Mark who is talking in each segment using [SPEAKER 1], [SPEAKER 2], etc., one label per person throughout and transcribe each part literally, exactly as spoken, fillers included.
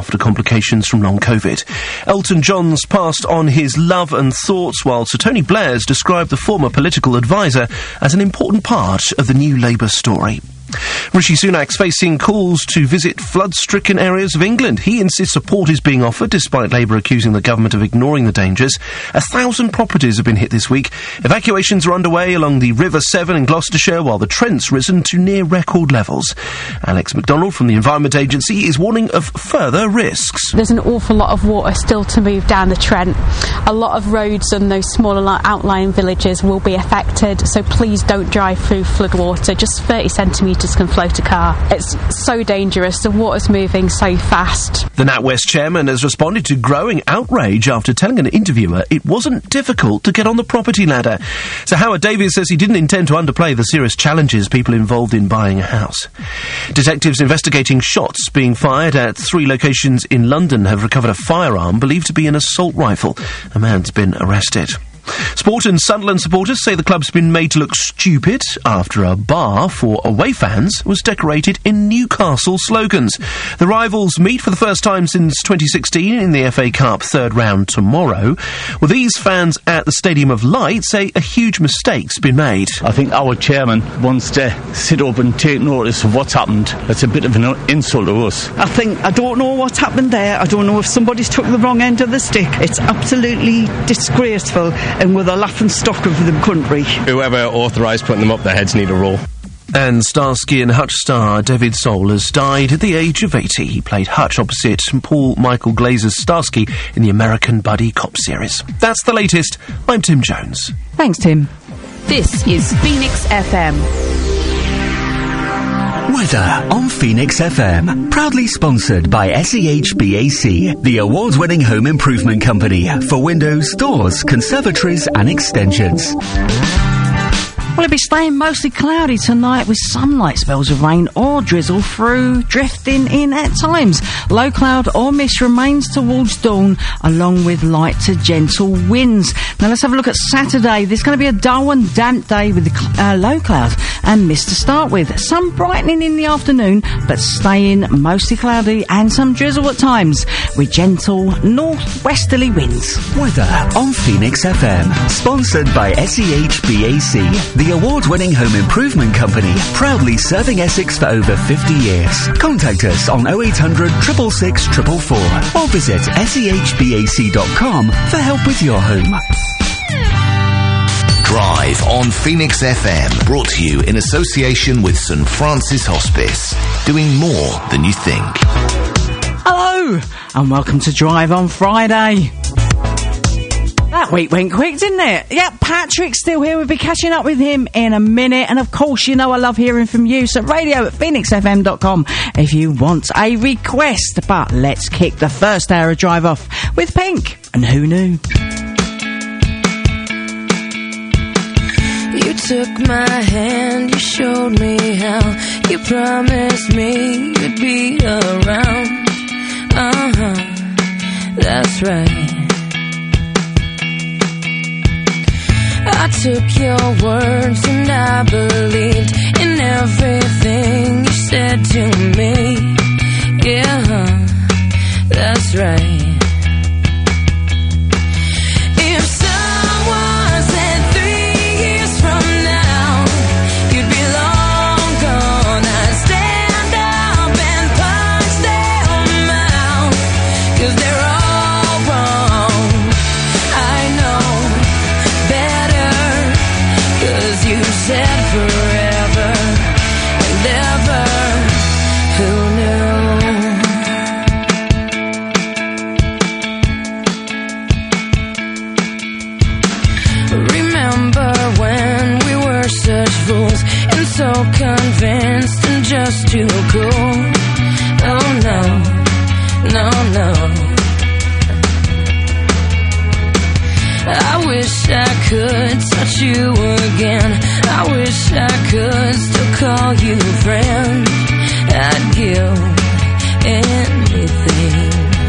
[SPEAKER 1] after complications from long COVID. Elton John's passed on his love and thoughts, while Sir Tony Blair's described the former political adviser as an important part of the new Labour story. Rishi Sunak's facing calls to visit flood-stricken areas of England. He insists support is being offered, despite Labour accusing the government of ignoring the dangers. A thousand properties have been hit this week. Evacuations are underway along the River Severn in Gloucestershire, while the Trent's risen to near-record levels. Alex MacDonald from the Environment Agency is warning of further risks.
[SPEAKER 2] There's an awful lot of water still to move down the Trent. A lot of roads and those smaller outlying villages will be affected, so please don't drive through floodwater. Just thirty centimetres can float a car. It's so dangerous. The water's moving so fast.
[SPEAKER 1] The NatWest chairman has responded to growing outrage after telling an interviewer it wasn't difficult to get on the property ladder. So Howard Davies says he didn't intend to underplay the serious challenges people involved in buying a house. Detectives investigating shots being fired at three locations in London have recovered a firearm believed to be an assault rifle. A man's been arrested. Sport and Sunderland supporters say the club's been made to look stupid after a bar for away fans was decorated in Newcastle slogans. The rivals meet for the first time since twenty sixteen in the F A Cup third round tomorrow. Well, these fans at the Stadium of Light say a huge mistake's been made.
[SPEAKER 3] I think our chairman wants to sit up and take notice of what's happened. It's a bit of an insult to us.
[SPEAKER 4] I think, I don't know what's happened there. I don't know if somebody's took the wrong end of the stick. It's absolutely disgraceful, and with a laughing stock of the country.
[SPEAKER 5] Whoever authorised putting them up, their heads need a roll.
[SPEAKER 1] And Starsky and Hutch star David Soul has died at the age of eighty. He played Hutch opposite Paul Michael Glazer's Starsky in the American buddy cop series. That's the latest. I'm Tim Jones.
[SPEAKER 6] Thanks, Tim.
[SPEAKER 7] This is Phoenix F M.
[SPEAKER 8] Weather on Phoenix F M. Proudly sponsored by S E H B A C, the award-winning home improvement company for windows, doors, conservatories and extensions.
[SPEAKER 6] Well, it'll be staying mostly cloudy tonight with some light spells of rain or drizzle through, drifting in at times. Low cloud or mist remains towards dawn, along with light to gentle winds. Now let's have a look at Saturday. There's going to be a dull and damp day with the cl- uh, low cloud and mist to start with. Some brightening in the afternoon, but staying mostly cloudy and some drizzle at times, with gentle northwesterly winds.
[SPEAKER 8] Weather on Phoenix F M. Sponsored by S E H B A C, the award-winning home improvement company, proudly serving Essex for over fifty years. Contact us on oh eight hundred, six six six, four four four or visit S E H B A C dot com for help with your home.
[SPEAKER 9] Drive on Phoenix F M, brought to you in association with St Francis Hospice, doing more than you think.
[SPEAKER 6] Hello, and welcome to Drive on Friday. That week went quick, didn't it? Yeah, Patrick's still here. We'll be catching up with him in a minute. And of course, you know I love hearing from you. So radio at phoenix f m dot com if you want a request. But let's kick the first hour of Drive off with Pink and Who Knew.
[SPEAKER 10] You took my hand, you showed me how, you promised me you'd be around. Uh-huh, that's right. I took your words and I believed in everything you said to me. Yeah, that's right. If someone said three years from now you'd be long gone, I'd stand up and punch them out, 'cause they're all wrong. I know better, 'cause you said forever and ever. Who knew? Remember when we were such fools and so convinced and just too cool? Oh no, no, no. I wish I could touch you again. I wish I could still call you friend. I'd give anything.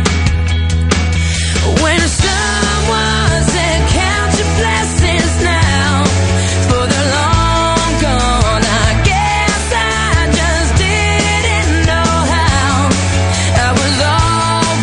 [SPEAKER 10] When someone said count your blessings now, for they're long gone, I guess I just didn't know how. I was all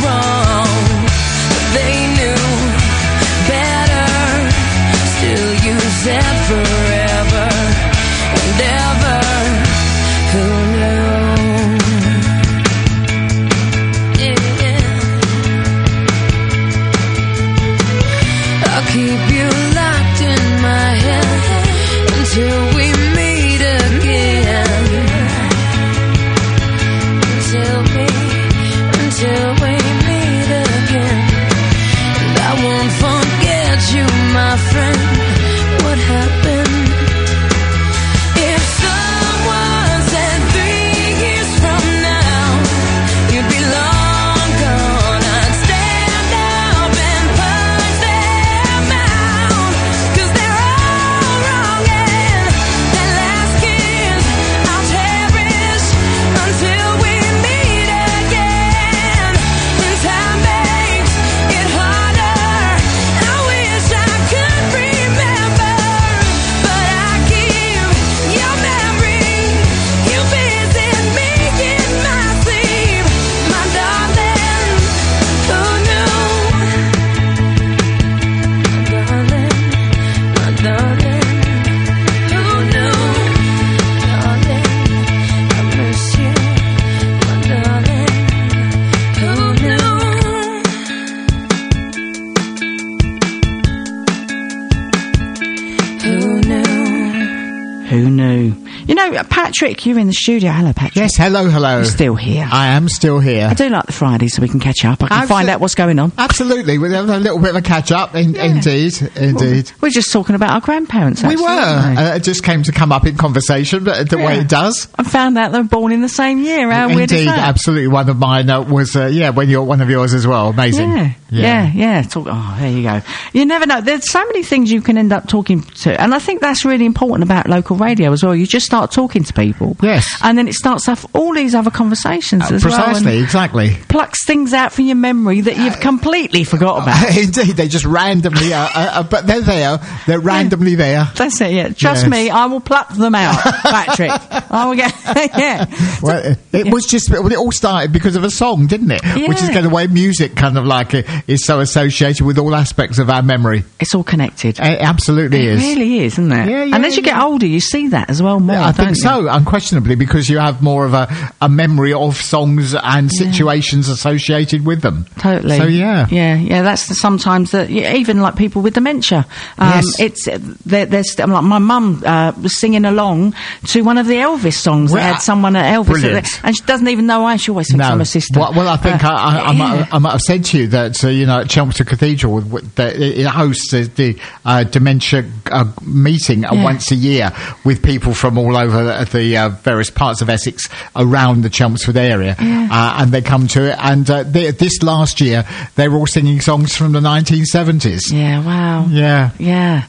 [SPEAKER 6] You know, Patrick, you're in the studio. Hello, Patrick.
[SPEAKER 11] Yes, hello, hello.
[SPEAKER 6] You're still here.
[SPEAKER 11] I am still here.
[SPEAKER 6] I do like the Fridays so we can catch up. I can
[SPEAKER 11] Absol-
[SPEAKER 6] find out what's going on.
[SPEAKER 11] Absolutely. We'll have a little bit of a catch-up. In-
[SPEAKER 6] Yeah.
[SPEAKER 11] Indeed, indeed.
[SPEAKER 6] We're just talking about our grandparents, actually,
[SPEAKER 11] we were.
[SPEAKER 6] weren't we?
[SPEAKER 11] Uh, it just came to come up in conversation, but the way
[SPEAKER 6] Yeah.
[SPEAKER 11] it does.
[SPEAKER 6] I found out they were born in the same year. How weird is
[SPEAKER 11] Indeed,
[SPEAKER 6] that?
[SPEAKER 11] absolutely. One of mine uh, was, uh, yeah, when you're one of yours as well. Amazing.
[SPEAKER 6] Yeah, yeah, yeah. Talk, oh, there you go. You never know. There's so many things you can end up talking to, and I think that's really important about local radio as well. You just start talking to people,
[SPEAKER 11] yes,
[SPEAKER 6] and then it starts off all these other conversations
[SPEAKER 11] uh,
[SPEAKER 6] as
[SPEAKER 11] precisely,
[SPEAKER 6] well.
[SPEAKER 11] exactly.
[SPEAKER 6] Plucks things out from your memory that you've completely forgot about.
[SPEAKER 11] Indeed, they just randomly, uh, uh, but they're there. They're randomly there.
[SPEAKER 6] That's it. Yeah, trust
[SPEAKER 11] Yes.
[SPEAKER 6] me, I will pluck them out, Patrick. I will get. Yeah.
[SPEAKER 11] Well, it, it
[SPEAKER 6] Yeah.
[SPEAKER 11] was just well, it all started because of a song, didn't it?
[SPEAKER 6] Yeah.
[SPEAKER 11] Which is kind of the way music kind of like uh, is so associated with all aspects of our memory.
[SPEAKER 6] It's all connected.
[SPEAKER 11] It absolutely
[SPEAKER 6] It
[SPEAKER 11] is.
[SPEAKER 6] really is, isn't it?
[SPEAKER 11] Yeah, yeah,
[SPEAKER 6] and as you
[SPEAKER 11] yeah.
[SPEAKER 6] get older, you see that as well more.
[SPEAKER 11] I think
[SPEAKER 6] don't
[SPEAKER 11] so,
[SPEAKER 6] you?
[SPEAKER 11] unquestionably, because you have more of a, a memory of songs and situations associated with them.
[SPEAKER 6] Totally.
[SPEAKER 11] So yeah,
[SPEAKER 6] yeah, yeah. That's the, sometimes that yeah, even like people with dementia. Um,
[SPEAKER 11] Yes.
[SPEAKER 6] It's uh, there, there's I'm like my mum uh, was singing along to one of the Elvis songs.
[SPEAKER 11] Well,
[SPEAKER 6] they had someone at Elvis,
[SPEAKER 11] brilliant.
[SPEAKER 6] and she doesn't even know why. She always thinks
[SPEAKER 11] No.
[SPEAKER 6] I'm a sister.
[SPEAKER 11] Well, well I think
[SPEAKER 6] Uh,
[SPEAKER 11] I, I, I, might,
[SPEAKER 6] yeah.
[SPEAKER 11] I might have said to you that, uh, you know, at Chelmsford Cathedral, w- that it hosts the, the uh, dementia uh, meeting uh,
[SPEAKER 6] Yeah.
[SPEAKER 11] once a year with people from all over the, the uh, various parts of Essex around the Chelmsford area.
[SPEAKER 6] Yeah.
[SPEAKER 11] Uh, and they come to it. And uh, they, this last year, they were all singing songs from the nineteen seventies.
[SPEAKER 6] Yeah, wow.
[SPEAKER 11] Yeah.
[SPEAKER 6] Yeah.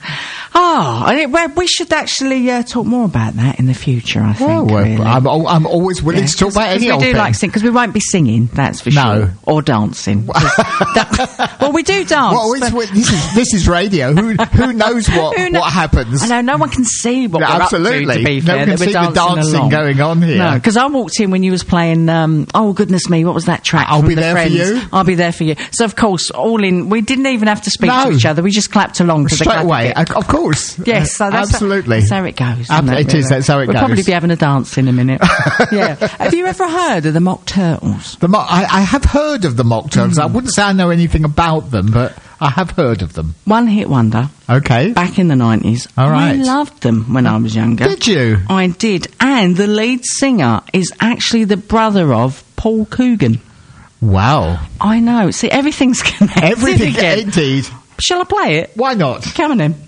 [SPEAKER 6] Oh, and it, well, we should actually uh, talk more about that in the future, I think.
[SPEAKER 11] Well, well,
[SPEAKER 6] really.
[SPEAKER 11] I'm, al- I'm always willing
[SPEAKER 6] Yeah,
[SPEAKER 11] to talk about
[SPEAKER 6] 'cause
[SPEAKER 11] any
[SPEAKER 6] we
[SPEAKER 11] old
[SPEAKER 6] do
[SPEAKER 11] thing.
[SPEAKER 6] like sing, because we won't be singing, that's for
[SPEAKER 11] No.
[SPEAKER 6] sure. Or dancing. That- well, we do dance.
[SPEAKER 11] Well, it's,
[SPEAKER 6] but-
[SPEAKER 11] well, this is this is radio. Who who knows what
[SPEAKER 6] Who kno-
[SPEAKER 11] what happens?
[SPEAKER 6] I know no one can see what
[SPEAKER 11] No,
[SPEAKER 6] we're
[SPEAKER 11] absolutely.
[SPEAKER 6] up to. To be
[SPEAKER 11] No
[SPEAKER 6] fair,
[SPEAKER 11] one
[SPEAKER 6] that
[SPEAKER 11] can
[SPEAKER 6] we're
[SPEAKER 11] see the
[SPEAKER 6] dancing
[SPEAKER 11] dancing
[SPEAKER 6] along.
[SPEAKER 11] going on here.
[SPEAKER 6] No, because I walked in when you was playing. Um, oh goodness me, what was that track?
[SPEAKER 11] I'll
[SPEAKER 6] from
[SPEAKER 11] Be
[SPEAKER 6] the
[SPEAKER 11] There for
[SPEAKER 6] Friends?
[SPEAKER 11] You.
[SPEAKER 6] I'll be there for you. So of course, all in. We didn't even have to speak
[SPEAKER 11] No.
[SPEAKER 6] to each other. We just clapped along to the
[SPEAKER 11] Straight
[SPEAKER 6] clap
[SPEAKER 11] away,
[SPEAKER 6] bit.
[SPEAKER 11] of course.
[SPEAKER 6] Yes, so that's
[SPEAKER 11] absolutely.
[SPEAKER 6] That's how it goes.
[SPEAKER 11] Ab-
[SPEAKER 6] isn't
[SPEAKER 11] it is, that's how it
[SPEAKER 6] we'll
[SPEAKER 11] goes.
[SPEAKER 6] probably be having a dance in a minute. Yeah. Have you ever heard of the Mock Turtles?
[SPEAKER 11] The mo- I, I have heard of the Mock Turtles. I wouldn't say I know anything about them, but I have heard of them.
[SPEAKER 6] One hit wonder.
[SPEAKER 11] Okay.
[SPEAKER 6] Back in the nineties.
[SPEAKER 11] All right.
[SPEAKER 6] I loved them when I was younger.
[SPEAKER 11] Did you?
[SPEAKER 6] I did. And the lead singer is actually the brother of Paul Coogan.
[SPEAKER 11] Wow.
[SPEAKER 6] I know. See, everything's connected.
[SPEAKER 11] Everything,
[SPEAKER 6] again.
[SPEAKER 11] indeed.
[SPEAKER 6] Shall I play it?
[SPEAKER 11] Why not?
[SPEAKER 6] Come on in.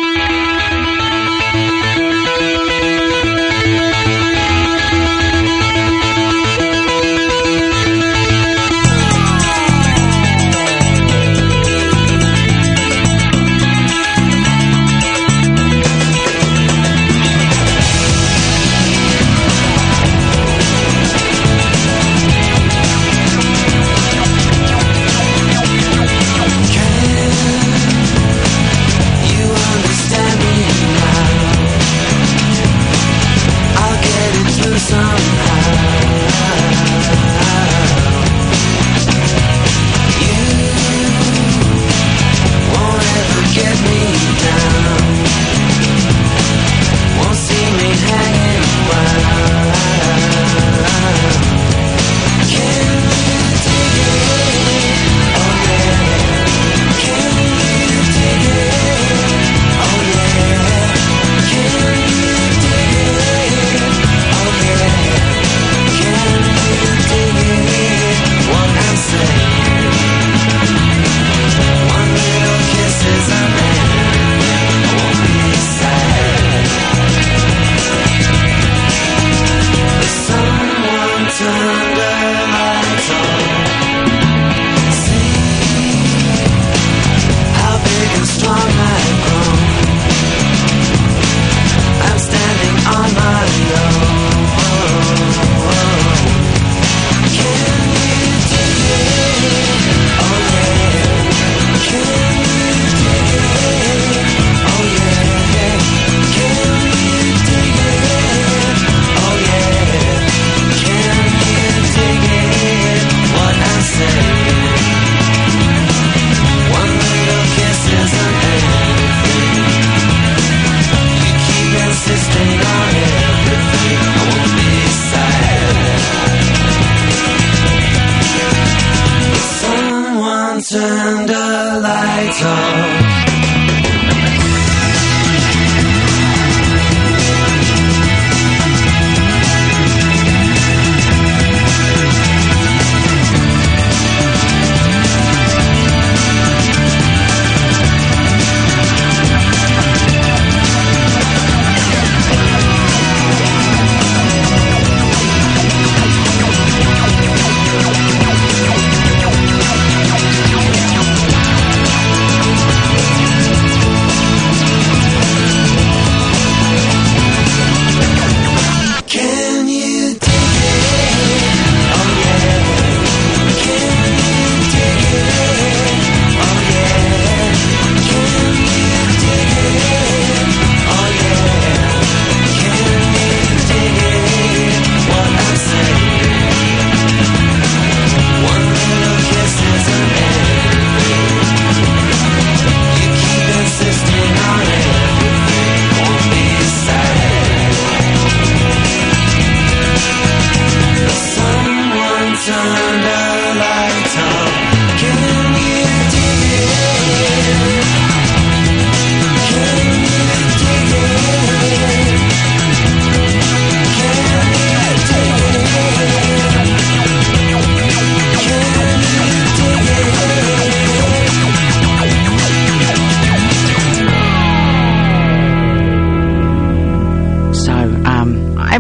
[SPEAKER 10] Turn the lights on.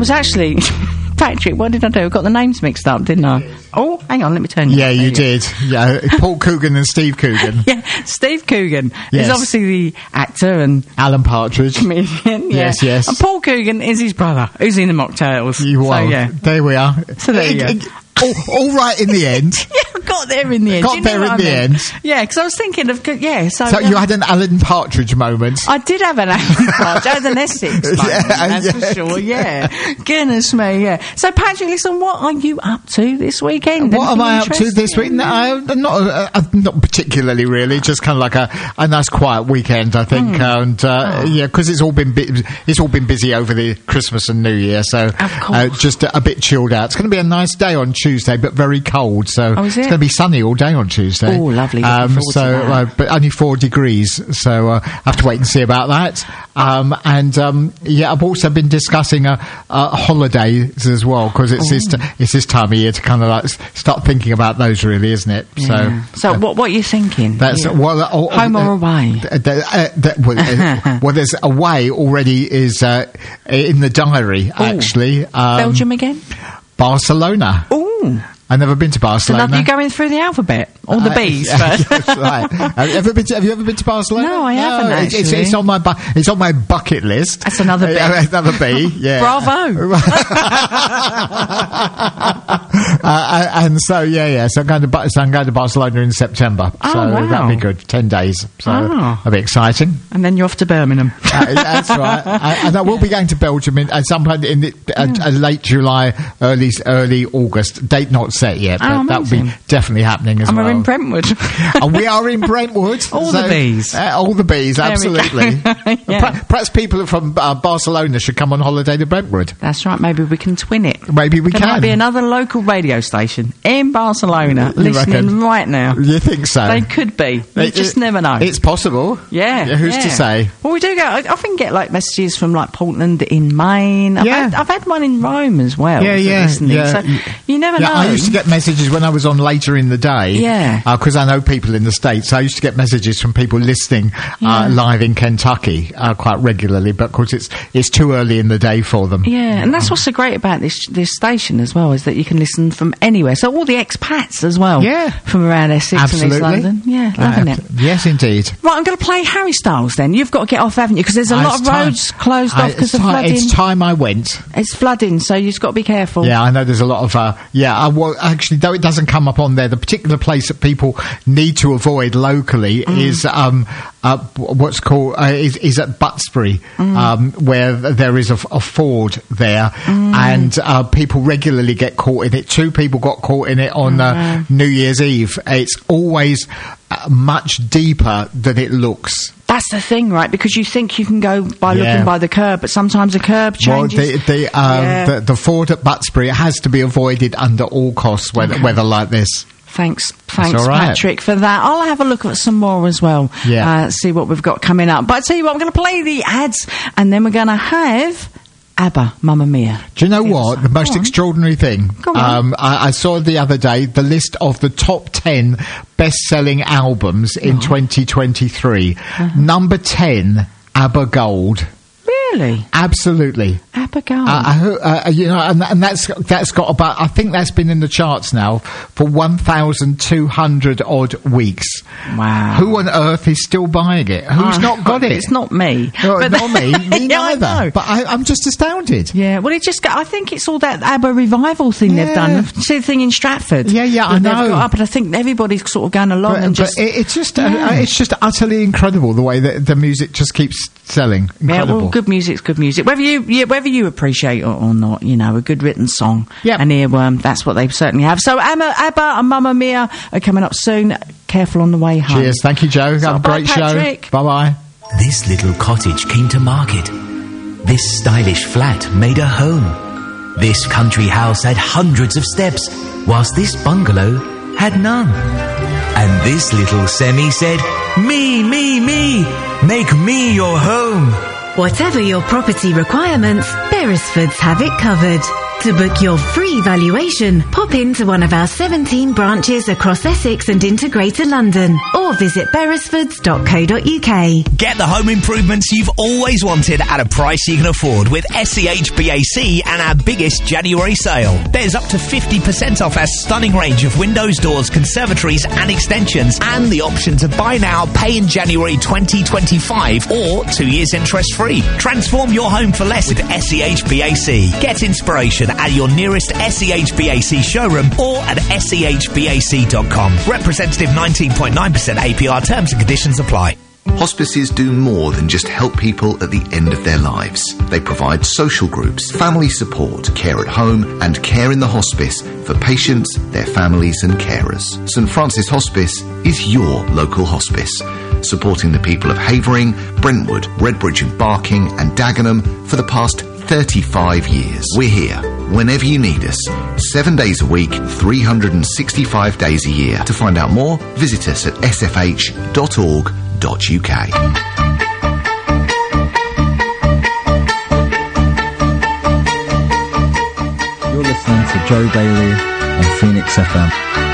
[SPEAKER 6] was actually... Patrick, what did I do? I got the names mixed up, didn't I? Oh, hang on, let me turn you.
[SPEAKER 11] Yeah, you did. Yeah, Paul Coogan and Steve Coogan.
[SPEAKER 6] Yeah, Steve Coogan
[SPEAKER 11] Yes.
[SPEAKER 6] is obviously the actor and
[SPEAKER 11] Alan Partridge.
[SPEAKER 6] comedian. Yeah.
[SPEAKER 11] Yes, yes.
[SPEAKER 6] And Paul Coogan is his brother, who's in the mocktails.
[SPEAKER 11] You
[SPEAKER 6] so,
[SPEAKER 11] are.
[SPEAKER 6] yeah.
[SPEAKER 11] There we are.
[SPEAKER 6] So there you
[SPEAKER 11] It-
[SPEAKER 6] go.
[SPEAKER 11] it- all, all right in the end.
[SPEAKER 6] Yeah, I got there in the end.
[SPEAKER 11] Got
[SPEAKER 6] You know
[SPEAKER 11] there
[SPEAKER 6] what
[SPEAKER 11] in
[SPEAKER 6] I
[SPEAKER 11] the
[SPEAKER 6] mean?
[SPEAKER 11] end.
[SPEAKER 6] Yeah, because I was thinking of... Yeah, so...
[SPEAKER 11] So
[SPEAKER 6] um,
[SPEAKER 11] you had an Alan Partridge moment.
[SPEAKER 6] I did have an Alan Partridge. I had an Essex moment,
[SPEAKER 11] Yeah,
[SPEAKER 6] that's
[SPEAKER 11] yeah.
[SPEAKER 6] for sure, yeah. Goodness me, yeah. So, Patrick, listen, what are you up to this weekend?
[SPEAKER 11] What am
[SPEAKER 6] Anything
[SPEAKER 11] I up to this week?
[SPEAKER 6] interesting?
[SPEAKER 11] No, I- not uh, uh, not particularly, really. Just kind of like a, a nice quiet weekend, I think.
[SPEAKER 6] Mm.
[SPEAKER 11] And uh, yeah, because it's all been bu- it's all been busy over the Christmas and New Year, so uh, just a, a bit chilled out. It's going to be a nice day on Tuesday, but very cold. So
[SPEAKER 6] Oh, is
[SPEAKER 11] it's
[SPEAKER 6] it?
[SPEAKER 11] going to be sunny all day on Tuesday.
[SPEAKER 6] Oh, lovely. Looking
[SPEAKER 11] Um,
[SPEAKER 6] forward
[SPEAKER 11] so,
[SPEAKER 6] to that.
[SPEAKER 11] uh, but only four degrees. So uh, I have to wait and see about that. Um, and um, yeah, I've also been discussing uh, uh, holidays as well because it's this t- it's this time of year to kind of like s- start thinking about those, really, isn't it?
[SPEAKER 6] Yeah. So, what what are you thinking?
[SPEAKER 11] That's
[SPEAKER 6] Yeah.
[SPEAKER 11] well, uh, oh,
[SPEAKER 6] Home
[SPEAKER 11] uh,
[SPEAKER 6] or away?
[SPEAKER 11] uh, uh, uh, that- well, uh, well, there's away already is uh, in the diary. Actually, um,
[SPEAKER 6] Belgium again?
[SPEAKER 11] Barcelona.
[SPEAKER 6] Ooh.
[SPEAKER 11] I've never been to
[SPEAKER 6] So
[SPEAKER 11] Barcelona.
[SPEAKER 6] love you going through the alphabet, all the
[SPEAKER 11] Uh,
[SPEAKER 6] B's
[SPEAKER 11] yeah,
[SPEAKER 6] first.
[SPEAKER 11] that's right. Have you ever been to, have you ever been to Barcelona?
[SPEAKER 6] No, I haven't,
[SPEAKER 11] it's, it's,
[SPEAKER 6] actually.
[SPEAKER 11] it's on my bu- it's on my bucket list.
[SPEAKER 6] That's another B.
[SPEAKER 11] Uh, another B. Yeah.
[SPEAKER 6] Bravo.
[SPEAKER 11] uh, and so yeah, yeah. So I'm going to Bar- so I'm going to Barcelona in September.
[SPEAKER 6] Oh,
[SPEAKER 11] so
[SPEAKER 6] wow.
[SPEAKER 11] that'll be good. Ten days. So
[SPEAKER 6] Oh.
[SPEAKER 11] that'll be exciting.
[SPEAKER 6] And then you're off to Birmingham.
[SPEAKER 11] Uh, that's right. I, and I will be going to Belgium in, at some point in the, uh, uh, late July, early early August. Date not set yet, but
[SPEAKER 6] Oh,
[SPEAKER 11] that will be
[SPEAKER 6] amazing.
[SPEAKER 11] definitely happening as
[SPEAKER 6] And
[SPEAKER 11] well.
[SPEAKER 6] we're in Brentwood.
[SPEAKER 11] And we are in Brentwood.
[SPEAKER 6] All the bees.
[SPEAKER 11] Uh, all the bees,
[SPEAKER 6] There we go.
[SPEAKER 11] absolutely.
[SPEAKER 6] Yeah.
[SPEAKER 11] Per- perhaps people from uh, Barcelona should come on holiday to Brentwood.
[SPEAKER 6] That's right, maybe we can twin it.
[SPEAKER 11] Maybe we
[SPEAKER 6] there
[SPEAKER 11] can.
[SPEAKER 6] might be another local radio station in Barcelona
[SPEAKER 11] You
[SPEAKER 6] listening
[SPEAKER 11] reckon?
[SPEAKER 6] right now.
[SPEAKER 11] You think so?
[SPEAKER 6] They could be. You
[SPEAKER 11] It-
[SPEAKER 6] just
[SPEAKER 11] it-
[SPEAKER 6] never know.
[SPEAKER 11] It's possible.
[SPEAKER 6] Yeah,
[SPEAKER 11] who's to
[SPEAKER 6] yeah.
[SPEAKER 11] say?
[SPEAKER 6] Well, we do go. I often get like messages from like Portland in Maine. I've,
[SPEAKER 11] Yeah.
[SPEAKER 6] had, I've had one in Rome as well.
[SPEAKER 11] Yeah,
[SPEAKER 6] so
[SPEAKER 11] yeah,
[SPEAKER 6] listening.
[SPEAKER 11] yeah.
[SPEAKER 6] So you never
[SPEAKER 11] Yeah,
[SPEAKER 6] know.
[SPEAKER 11] I used to get messages when I was on later in the day.
[SPEAKER 6] Yeah.
[SPEAKER 11] Because I know people in the States. I used to get messages from people listening
[SPEAKER 6] Yeah.
[SPEAKER 11] uh, live in Kentucky uh, quite regularly, but of course it's it's too early in the day for them.
[SPEAKER 6] Yeah, and that's what's so great about this this station as well, is that you can listen from anywhere. So all the expats as well.
[SPEAKER 11] Yeah.
[SPEAKER 6] From around Essex
[SPEAKER 11] Absolutely.
[SPEAKER 6] and East London. Yeah, loving
[SPEAKER 11] Uh,
[SPEAKER 6] it.
[SPEAKER 11] Yes, indeed.
[SPEAKER 6] Right, I'm going to play Harry Styles then. You've got to get off, haven't you? Because there's a
[SPEAKER 11] Uh,
[SPEAKER 6] lot
[SPEAKER 11] it's
[SPEAKER 6] of
[SPEAKER 11] time-
[SPEAKER 6] roads closed
[SPEAKER 11] I-
[SPEAKER 6] off because
[SPEAKER 11] it's
[SPEAKER 6] of
[SPEAKER 11] ti-
[SPEAKER 6] flooding.
[SPEAKER 11] It's time I went.
[SPEAKER 6] It's flooding, so you've got to be careful.
[SPEAKER 11] Yeah, I know there's a lot of, uh, yeah, I, well, actually, though it doesn't come up on there, the particular place that people need to avoid locally
[SPEAKER 6] Mm.
[SPEAKER 11] is, um, uh, what's called, uh, is, is at Buttsbury,
[SPEAKER 6] Mm.
[SPEAKER 11] um, where there is a, f- a ford there,
[SPEAKER 6] Mm.
[SPEAKER 11] and, uh, people regularly get caught in it. Two people got caught in it on, uh, New Year's Eve. It's always uh, much deeper than it looks.
[SPEAKER 6] That's the thing, right? Because you think you can go by
[SPEAKER 11] Yeah.
[SPEAKER 6] looking by the curb, but sometimes the curb changes.
[SPEAKER 11] Well, the the, um,
[SPEAKER 6] Yeah.
[SPEAKER 11] the the ford at Buttsbury has to be avoided under all costs, weather,
[SPEAKER 6] Okay.
[SPEAKER 11] weather like this.
[SPEAKER 6] Thanks, thanks,
[SPEAKER 11] all right.
[SPEAKER 6] Patrick, for that. I'll have a look at some more as well.
[SPEAKER 11] Yeah.
[SPEAKER 6] Uh, see what we've got coming up. But I tell you what, I'm going to play the ads, and then we're going to have ABBA, Mamma Mia.
[SPEAKER 11] Do you know what? The most
[SPEAKER 6] Go on.
[SPEAKER 11] extraordinary thing.
[SPEAKER 6] Go on.
[SPEAKER 11] Um, I, I saw the other day the list of the top ten best-selling albums in twenty twenty-three.
[SPEAKER 6] Uh-huh.
[SPEAKER 11] Number ten, ABBA Gold.
[SPEAKER 6] Really?
[SPEAKER 11] Absolutely.
[SPEAKER 6] ABBA Gold.
[SPEAKER 11] Uh, I ho- uh, you know, and, and that's that's got about. I think that's been in the charts now for one thousand two hundred odd weeks.
[SPEAKER 6] Wow.
[SPEAKER 11] Who on earth is still buying it? Who's
[SPEAKER 6] Oh,
[SPEAKER 11] not got it?
[SPEAKER 6] It's not me.
[SPEAKER 11] No,
[SPEAKER 6] But-
[SPEAKER 11] not me. Me
[SPEAKER 6] Yeah, I
[SPEAKER 11] neither.
[SPEAKER 6] know.
[SPEAKER 11] But I, I'm just astounded.
[SPEAKER 6] Yeah, well, it just. I think it's all that ABBA revival thing they've
[SPEAKER 11] Yeah.
[SPEAKER 6] done. See the thing in Stratford.
[SPEAKER 11] Yeah, yeah, I
[SPEAKER 6] that they've
[SPEAKER 11] know.
[SPEAKER 6] got up, and I think everybody's sort of going along
[SPEAKER 11] But,
[SPEAKER 6] and
[SPEAKER 11] but
[SPEAKER 6] just.
[SPEAKER 11] it, it's just uh,
[SPEAKER 6] Yeah.
[SPEAKER 11] uh, it's just utterly incredible the way that the music just keeps selling.
[SPEAKER 6] Yeah,
[SPEAKER 11] Incredible.
[SPEAKER 6] well, good music's good music. Whether you, yeah, whether you appreciate it or not, you know, a good written song,
[SPEAKER 11] Yep.
[SPEAKER 6] an earworm, that's what they certainly have. So, Amma, ABBA and Mamma Mia are coming up soon. Careful on the way home.
[SPEAKER 11] Cheers. Thank you, Joe. Have a
[SPEAKER 6] bye,
[SPEAKER 11] great show.
[SPEAKER 6] Patrick.
[SPEAKER 11] Bye bye.
[SPEAKER 8] This little cottage came to market. This stylish flat made a home. This country house had hundreds of steps, whilst this bungalow had none. And this little semi said, "Me, me, me, make me your home."
[SPEAKER 12] Whatever your property requirements, Beresfords have it covered. To book your free valuation, pop into one of our seventeen branches across Essex and into Greater London, or visit beresfords dot co dot uk.
[SPEAKER 13] Get the home improvements you've always wanted at a price you can afford with S C H B A C and our biggest January sale. There's up to fifty percent off our stunning range of windows, doors, conservatories and extensions, and the option to buy now, pay in January twenty twenty-five, or two years interest free. Transform your home for less with S C H B A C. Get inspiration at your nearest S C H B A C showroom or at S C H B A C dot com. Representative nineteen point nine percent A P R. Terms and conditions apply.
[SPEAKER 9] Hospices do more than just help people at the end of their lives. They provide social groups, family support, care at home and care in the hospice for patients, their families and carers. St Francis Hospice is your local hospice, supporting the people of Havering, Brentwood, Redbridge and Barking and Dagenham for the past thirty-five years. We're here whenever you need us, seven days a week, three hundred sixty-five days a year. To find out more, visit us at s f h dot org dot u k.
[SPEAKER 14] You're listening to Joe Bailey on Phoenix F M.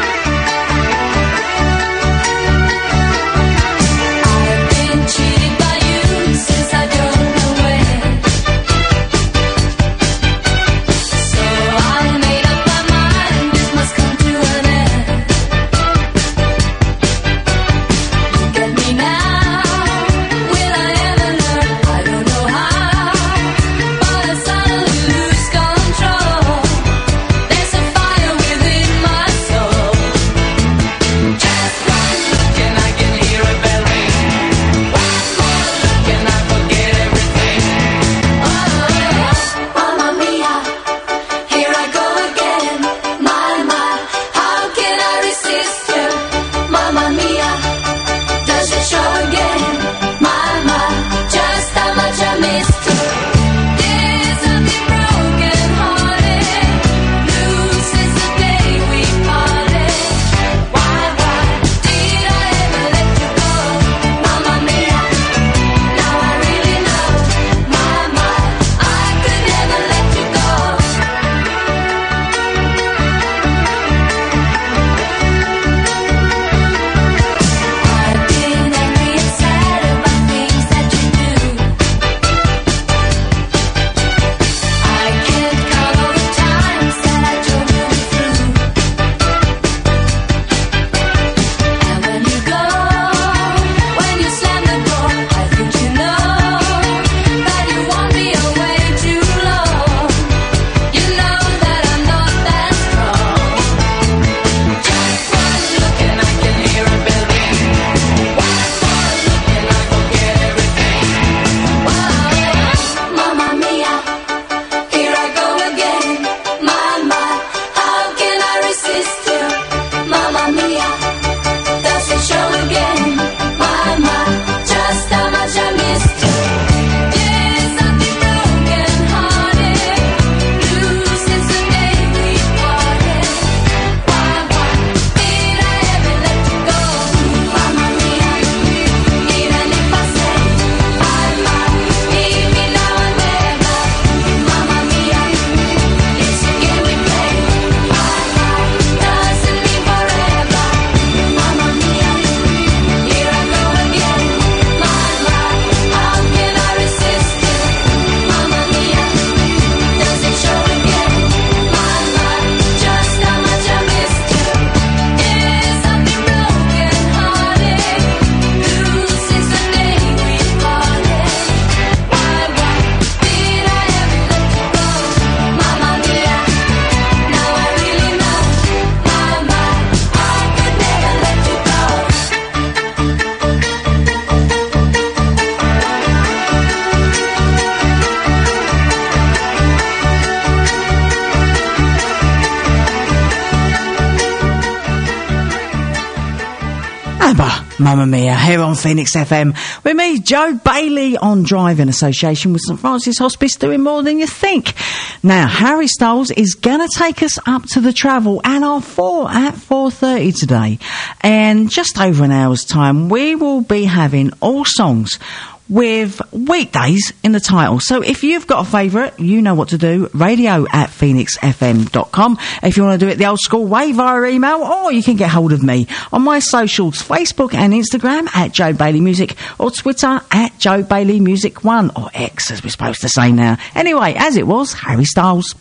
[SPEAKER 6] Mamma Mia, here on Phoenix F M, with me, Joe Bailey, on Drive in association with St Francis Hospice, doing more than you think. Now, Harry Styles is going to take us up to the Travel and our four at four thirty today. And just over an hour's time, we will be having all songs with weekdays in the title. So if you've got a favourite, you know what to do. Radio at phoenix f m dot com. If you want to do it the old school way via email, or you can get hold of me on my socials, Facebook and Instagram at Joe Bailey Music, or Twitter at Joe Bailey Music one, or X as we're supposed to say now. Anyway, as it was, Harry Styles.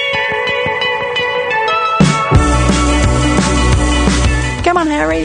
[SPEAKER 6] Come on, Harry.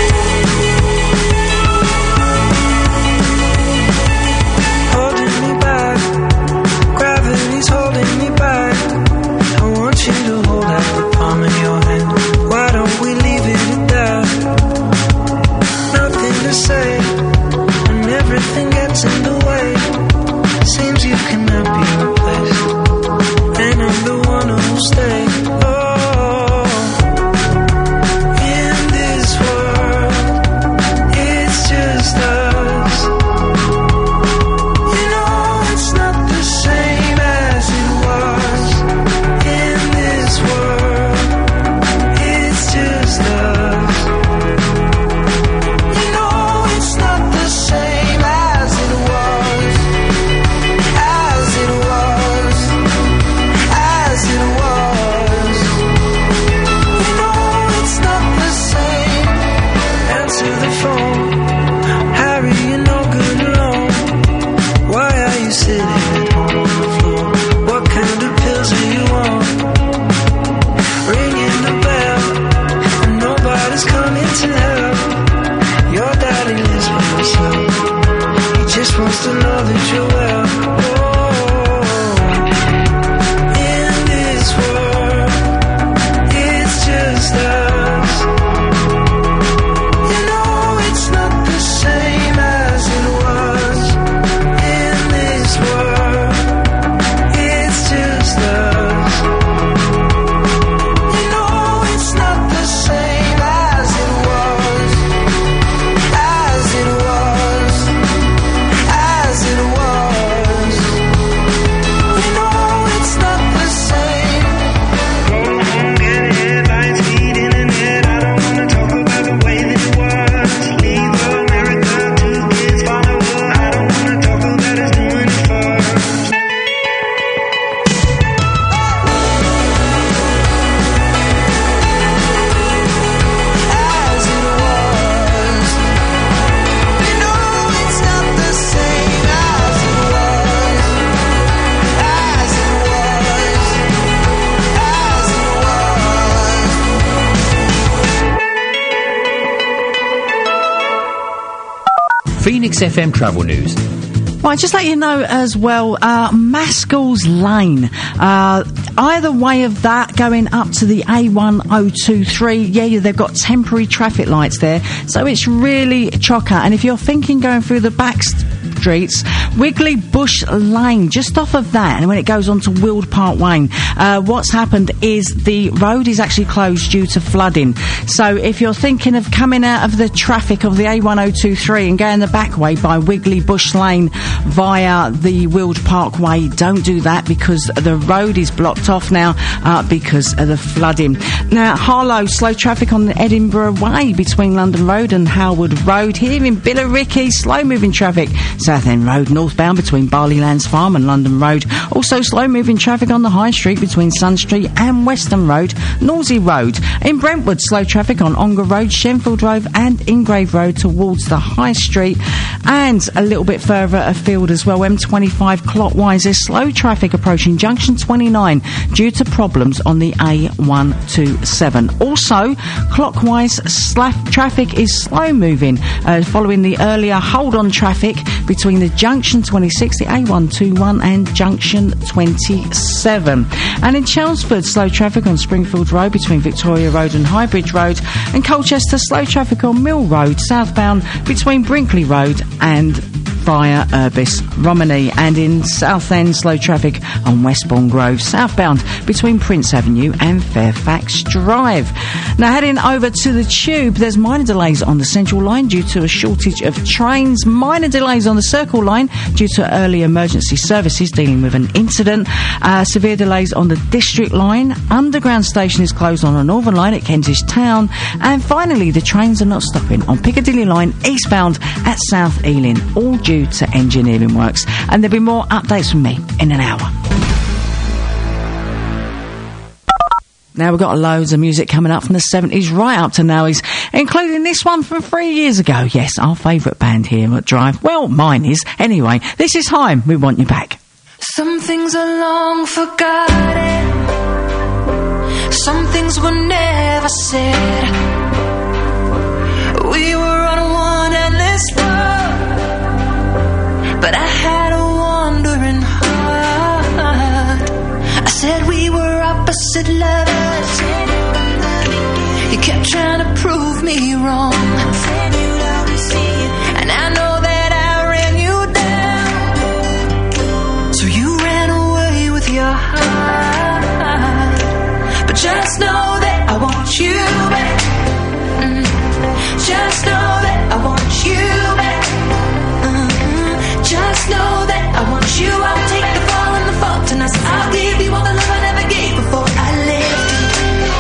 [SPEAKER 15] Gravity's holding me back. I want you to hold out the palm of your hand. Why don't we leave it at that? Nothing to say, and everything gets in the way. Seems you cannot be replaced, and I'm the one who'll stay. Oh, in this world, it's just us. You know it's not the same as it was. In this world, it's just us. You know it's not the same as it was. As it was. As it was. You know it's not the same. Answer the phone. Harry, you're no good alone. Why are you sitting at home on the floor? What kind of pills are you on? Ringing the bell, and nobody's coming to help. Your daddy lives by himself. He just wants to know that you're well. Oh, in this world, it's just us. You know it's not the same as it was. In this world, it's just us. You know it's not the same as it was. As it was. As it was. You know it's not the same. Go home, get headlines, feed internet. I don't wanna talk about the way that it was. Leave America, two kids follow up. I don't wanna talk about us doing it first. As it was. You know it's not the same as it was. As it was. As it was.
[SPEAKER 16] Phoenix F M Travel News.
[SPEAKER 6] Right, just let you know as well, uh, Maskell's Lane. Uh, either way of that, going up to the A one oh two three, yeah, they've got temporary traffic lights there, so it's really chocker. And if you're thinking going through the back streets, Wiggly Bush Lane, just off of that, and when it goes on to Wild Park Lane, uh, what's happened is the road is actually closed due to flooding. So if you're thinking of coming out of the traffic of the A one oh two three and going the back way by Wiggly Bush Lane via the Wild Park Way, don't do that because the road is blocked off now uh, because of the flooding. Now, Harlow, slow traffic on the Edinburgh Way between London Road and Howard Road. Here in Billericay, slow moving traffic. Southend Road northbound between Barleylands Farm and London Road. Also slow moving traffic on the High Street between Sun Street and Western Road. Nausea Road. In Brentwood, slow traffic on Ongar Road, Shenfield Road and Ingrave Road towards the High Street. And a little bit further afield as well, M twenty-five clockwise, there's slow traffic approaching Junction twenty-nine due to problems on the A one two seven. Also, clockwise slap traffic is slow moving uh, following the earlier hold-on traffic between the Junction twenty-six, the A one two one and Junction twenty-seven. And in Chelmsford, slow traffic on Springfield Road between Victoria Road and Highbridge Road. And Colchester, slow traffic on Mill Road southbound between Brinkley Road and via Urbis Romney. And in Southend, slow traffic on Westbourne Grove southbound between Prince Avenue and Fairfax Drive. Now heading over to the Tube, there's minor delays on the Central Line due to a shortage of trains, minor delays on the Circle Line due to early emergency services dealing with an incident, uh, severe delays on the District Line, Underground Station is closed on the Northern Line at Kentish Town, and finally the trains are not stopping on Piccadilly Line eastbound at South Ealing, all due due to engineering works. And there'll be more updates from me in an hour. Now we've got loads of music coming up from the seventies right up to nowies, including this one from three years ago. Yes, our favourite band here at Drive. Well, mine is. Anyway, this is Haim. We Want You Back.
[SPEAKER 10] Some things are long forgotten. Some things were never said. We were on one endless road, but I had a wandering heart. I said we were opposite lovers. You kept trying to prove me wrong, and I know that I ran you down. So you ran away with your heart. But just know that I want you back. Mm. Just know that I want you back. Mm-hmm. Just know that I want you. I'll take the fall and the fault, and I'll give you all the love I never gave before I left you.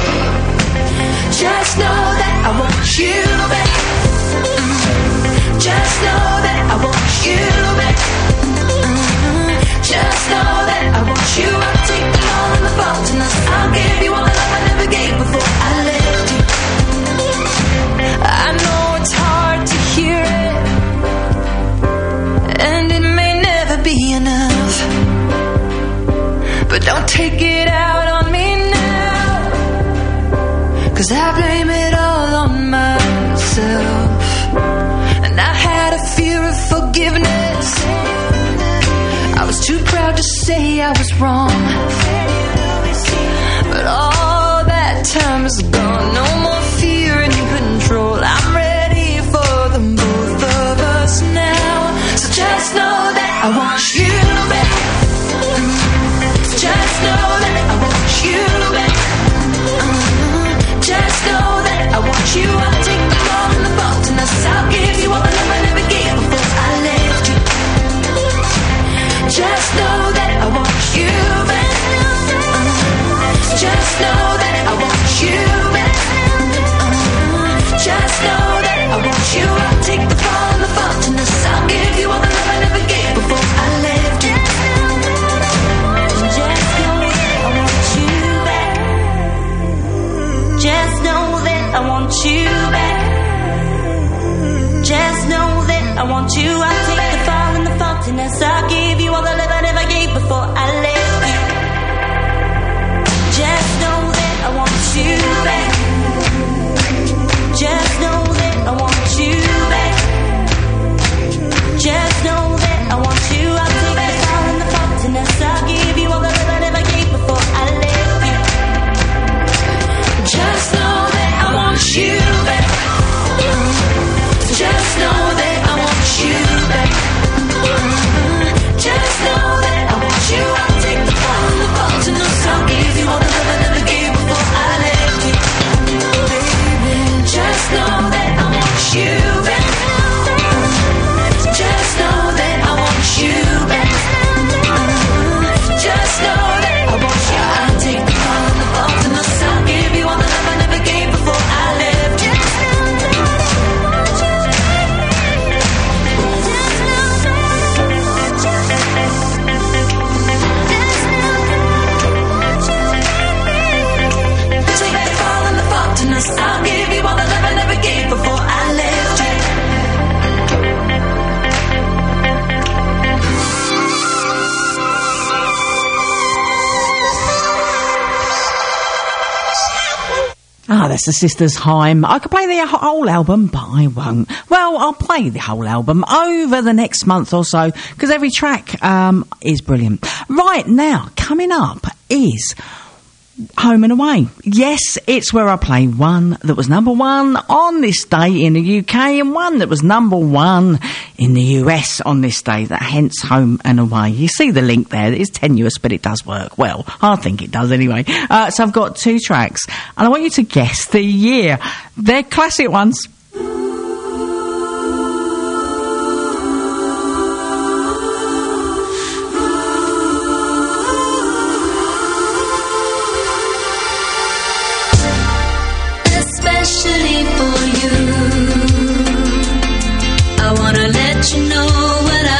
[SPEAKER 10] Just know that I want you back. Mm-hmm. Just know that I want you back. Mm-hmm. Just know that I want you. I'll take the fall and the fault, and I'll give you all the love I never gave before I left you. I know it's hard to hear it, and it may never be enough, but don't take it out on me now, 'cause I blame it all on myself. And I had a fear of forgiveness. I was too proud to say I was wrong, but all that time is gone. No more fear and control. I'm ready for the both of us now. So just know that I want you back. Just know that I want you back. Uh-huh. Just know that I want you. I'll take the fall and the fault, and I'll give you all the love I never gave before I left you. Just know that I want you back. Uh-huh. Just know that I want you back. Uh-huh. Just know that I want you. I'll take the fall and the fault, and I'll give you all the love I never gave before I left you. Just know that I want you back. Just know that I want you back. Just know that I want you. I'll take the fall and the fault, and I'll give you all the love I never gave before I left you. Just know that I want you back. Just know that I want you back. Just know that I want you. I'll take the fall and the fault, and I'll give you all the love I never gave before I left you. Just know that I want you back. Just know that I want you back. Just know that I want you. I'll take the fall and the fault, and I'll give you all the love I never gave before I left you. Just know that I want you back. Just know that I want you back. Just know that I want you. I'll take the fall and the fault, and I'll give you all the love I never gave before I left you. I'll give you all the love I never gave before I left you.
[SPEAKER 6] Ah, that's the Sisters Haim. I could play the whole album, but I won't. Well, I'll play the whole album over the next month or so, because every track um, is brilliant. Right, now, coming up is Home and Away. Yes, it's where I play one that was number one on this day in the U K and one that was number one in the U S on this day, that hence Home and Away. You see the link there. It's tenuous, but it does work. Well, I think it does anyway. Uh, so I've got two tracks, and I want you to guess the year. They're classic ones.
[SPEAKER 10] Especially for you, I wanna let you know what I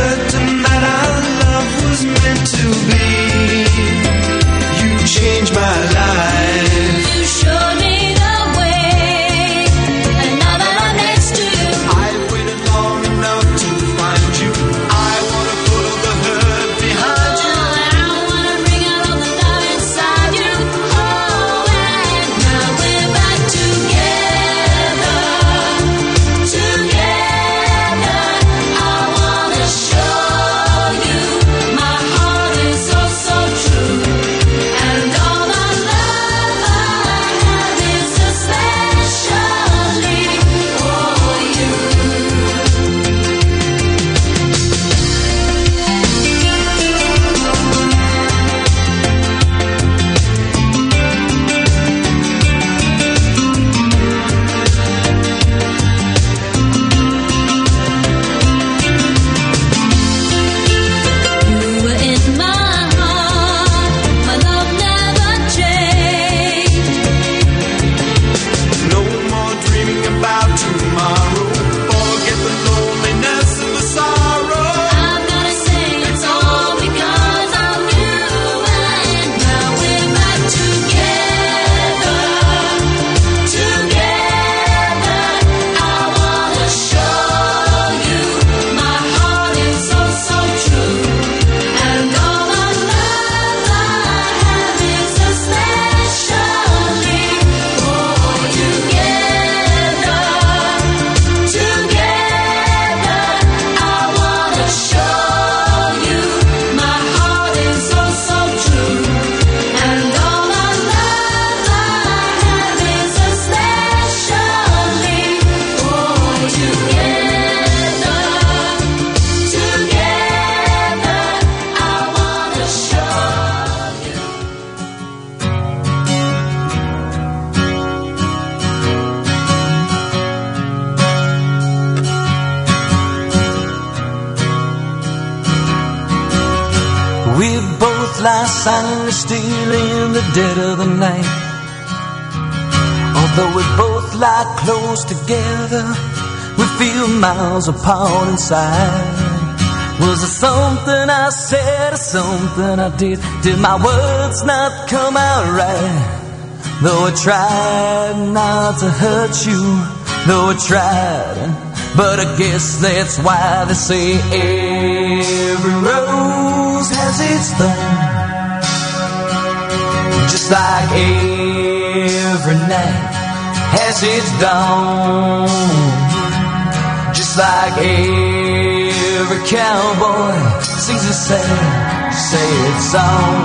[SPEAKER 15] heard tonight our love was meant to be. You changed my life.
[SPEAKER 10] You showed me the way, and now that I'm next to you,
[SPEAKER 15] I've waited long enough to find you. I wanna put all the hurt behind you.
[SPEAKER 10] oh, and I wanna bring out all the love inside you. Oh, and now we're back together, together. I wanna show you my heart is so, so true, and all the love I have is especially for you. You were in my heart, my love never changed.
[SPEAKER 15] No more dreaming about tomorrow. Forget the loneliness and the sorrow.
[SPEAKER 10] I'm gonna say it's all because of you, and now we're back together, together. I wanna show you my heart is so, so true, and all the love I have is especially for you. Together, together, I wanna show you my heart is so, so true, and all the love I have is especially for you. Together, together, I wanna show you.
[SPEAKER 15] We both lie silently still in the dead of the night. Although we both lie close together, we feel miles apart inside. Was it something I said or something I did? Did my words not come out right? Though I tried not to hurt you, though I tried, but I guess that's why they say every rose has its thorn. Just like every night has its dawn. Just like every cowboy sings a sad, sad song.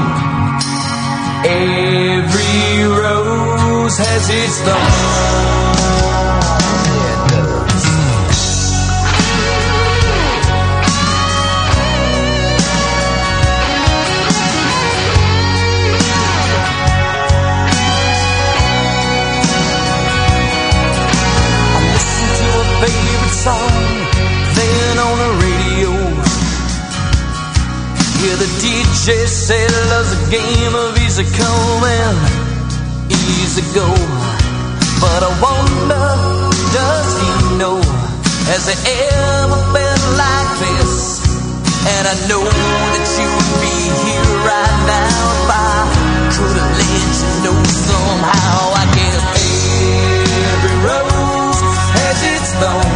[SPEAKER 15] Every rose has its thorn. Favorite song playing on the radio. Yeah, the D J said love's a game of easy come and easy go. But I wonder, does he know? Has it ever been like this? And I know that you would be here right now if I could have let you know somehow. I guess every rose has its thorn,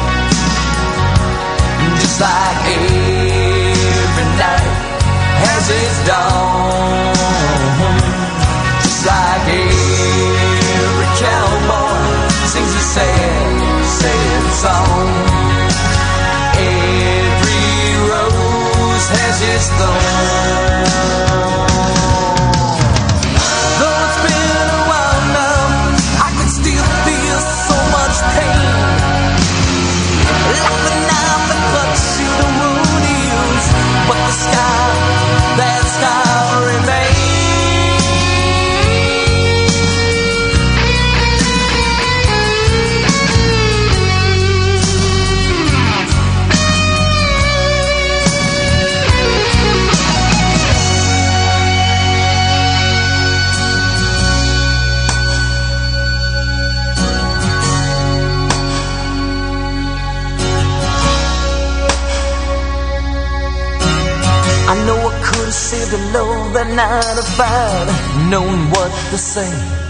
[SPEAKER 15] just like every night has its dawn. Just like every cowboy sings a sad, sad song. Every rose has its thorn. Though it's been a while now, I can still feel so much pain. Like the knife that cuts you, the wound heals, but the scar, that scar remains. I know I could have saved the love that night if I'd known what to say.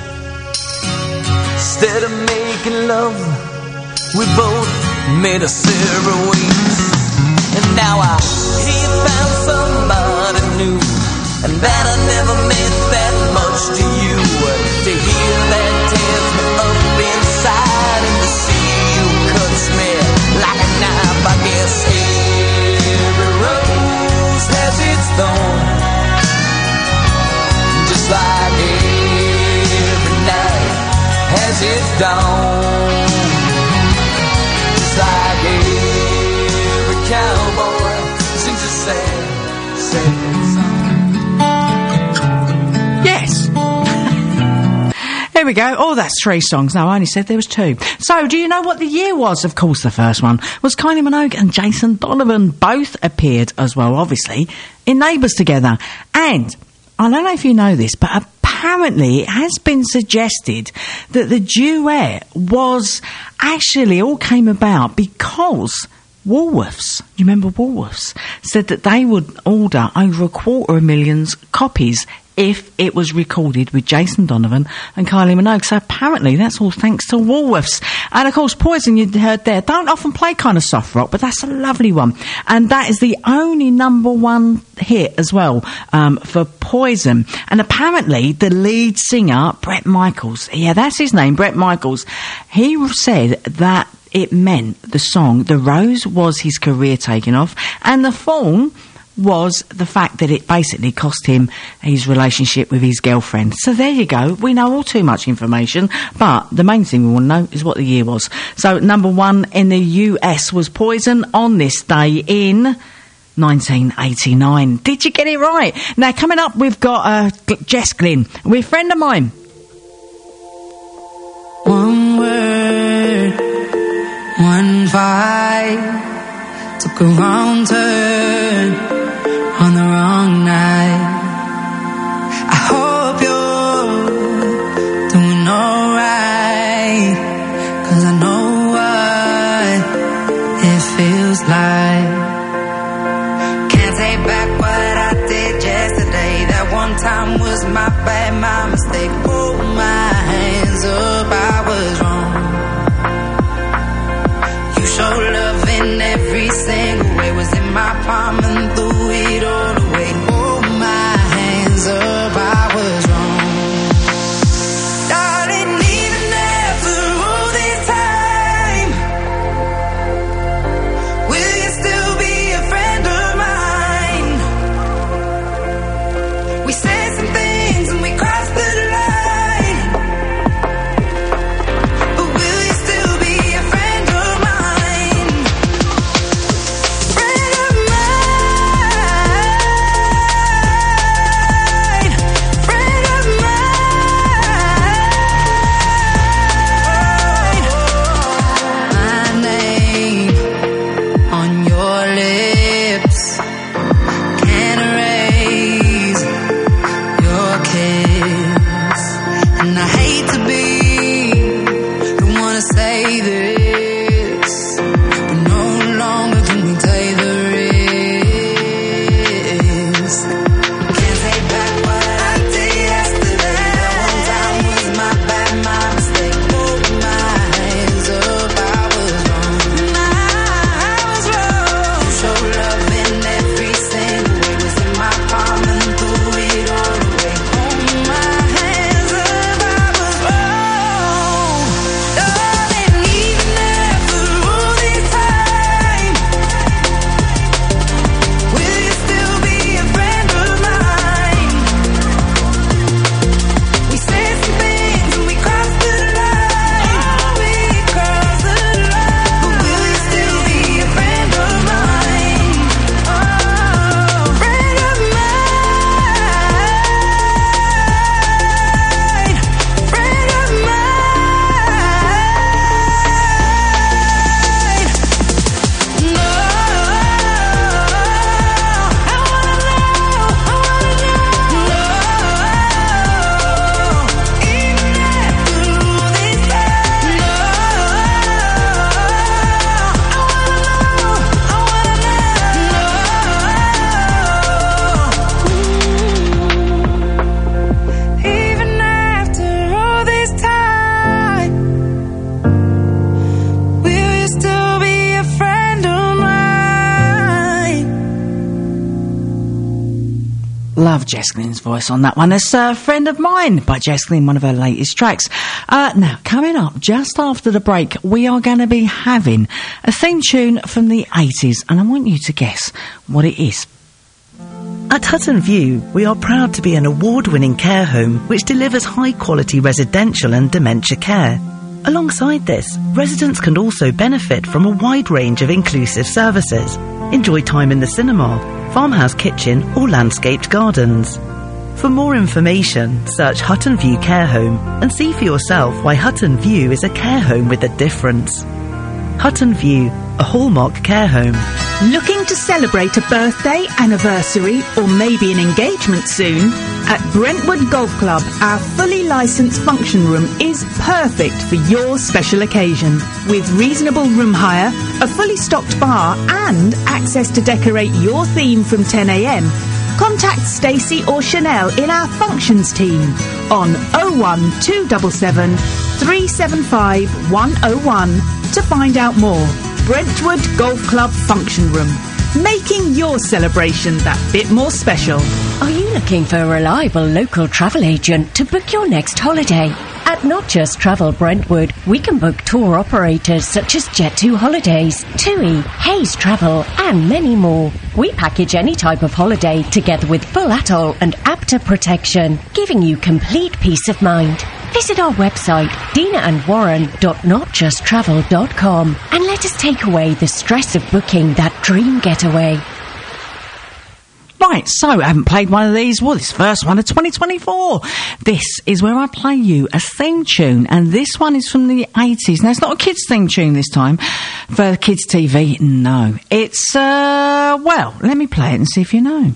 [SPEAKER 15] Instead of making love, we both made a separate ways. And now I hear you found somebody new, and that I never meant that much to you. To hear that tears me up inside, and to see you cuts me like a knife. I guess every rose has its thorn, just like every night has its dawn, just like every cowboy sings a sad, sad song.
[SPEAKER 6] Yes. Here we go. Oh, that's three songs. No, I only said there was two. So, do you know what the year was? Of course, the first one was Kylie Minogue and Jason Donovan. Both appeared as well, obviously, in Neighbours together. And I don't know if you know this, but apparently it has been suggested that the duet was actually all came about because Woolworths, you remember Woolworths, said that they would order over a quarter of a million copies if it was recorded with Jason Donovan and Kylie Minogue. So apparently that's all thanks to Woolworths. And of course, Poison, you heard there, don't often play kind of soft rock, but that's a lovely one. And that is the only number one hit as well um, for Poison. And apparently the lead singer, Bret Michaels, yeah, that's his name, Bret Michaels, he said that it meant the song, The Rose, was his career taking off, and the Thorn was the fact that it basically cost him his relationship with his girlfriend. So there you go. We know all too much information, but the main thing we want to know is what the year was. So number one in the U S was Poison on this day in nineteen eighty-nine. Did you get it right? Now, coming up, we've got uh, Jess Glynn with Friend of Mine.
[SPEAKER 10] One word, one vibe, took a wrong turn on the wrong night. I hope you're doing alright, 'cause I know what it feels like. Can't take back what I did yesterday. That one time was my bad, my mistake. Hold my hands up, I was wrong. You showed love in every single way. Was in my palm and threw it all away. Hold my hands up, I was wrong. Darling, even after all this time, will you still be a friend of mine? We said some things and we crossed the line.
[SPEAKER 6] Love Jess Glynne's voice on that one. It's a friend of mine by Jess Glynne, one of her latest tracks. Uh, now, coming up just after the break, we are going to be having a theme tune from the eighties, and I want you to guess what it is.
[SPEAKER 16] At Hutton View, we are proud to be an award-winning care home which delivers high-quality residential and dementia care. Alongside this, residents can also benefit from a wide range of inclusive services. Enjoy time in the cinema, farmhouse kitchen or landscaped gardens. For more information, search Hutton View Care Home and see for yourself why Hutton View is a care home with a difference. Hutton View, a hallmark care home.
[SPEAKER 17] Looking to celebrate a birthday, anniversary or maybe an engagement soon? At Brentwood Golf Club, our fully licensed function room is perfect for your special occasion. With reasonable room hire, a fully stocked bar and access to decorate your theme from ten a m, contact Stacey or Chanel in our functions team on oh one two seven seven, three seven five, one oh one to find out more. Brentwood Golf Club Function Room, making your celebration that bit more special.
[SPEAKER 18] Are you looking for a reliable local travel agent to book your next holiday? At Not Just Travel Brentwood, we can book tour operators such as Jet two Holidays, TUI, Hayes Travel, and many more. We package any type of holiday together with full atoll and APTA protection, giving you complete peace of mind. Visit our website, dina and warren dot not just travel dot com, and let us take away the stress of booking that dream getaway.
[SPEAKER 6] Right, so I haven't played one of these. Well, this first one of twenty twenty-four. This is where I play you a theme tune, and this one is from the eighties. Now, it's not a kids' theme tune this time. For kids' T V, no. It's, uh, well, let me play it and see if you know.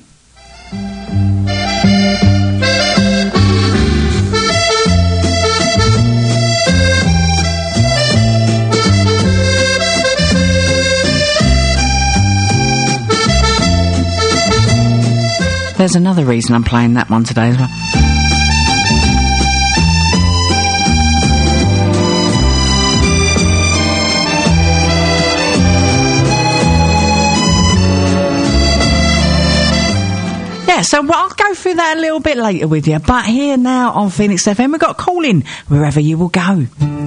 [SPEAKER 6] There's another reason I'm playing that one today as well. Yeah, so well, I'll go through that a little bit later with you. But here now on Phoenix F M, we've got a call in wherever you will go.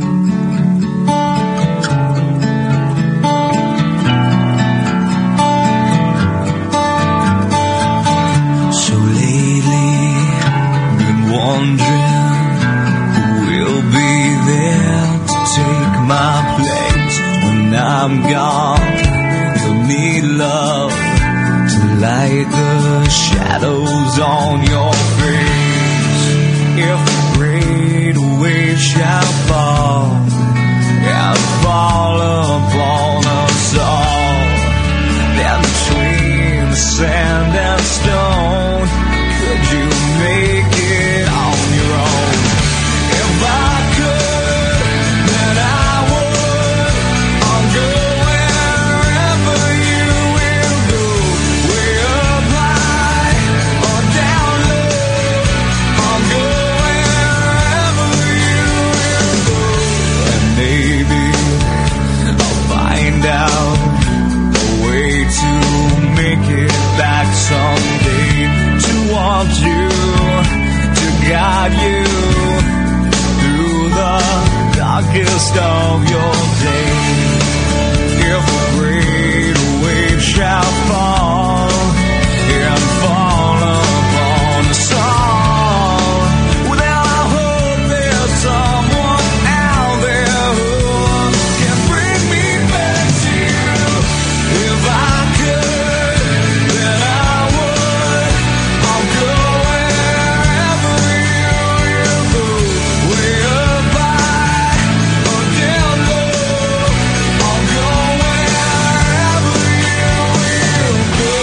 [SPEAKER 10] Wondering who will be there to take my place when I'm gone. You'll need love to light the shadows on your face. If a great wave shall fall and fall upon us all, then between the sand and stone, could you make it on your own? If I could, then I would. I'll go wherever you will go, way up high or down low. I'll go wherever you will go, and maybe I'll find out a way to make it back someday. To want you, to guide you through the darkest of your days. If a great wave shall fall and fall upon us all, well, then I hope there's someone out there who can bring me back to you. If I could, then I would. I'll go wherever you will go, way up high or down low. I'll go wherever you will go.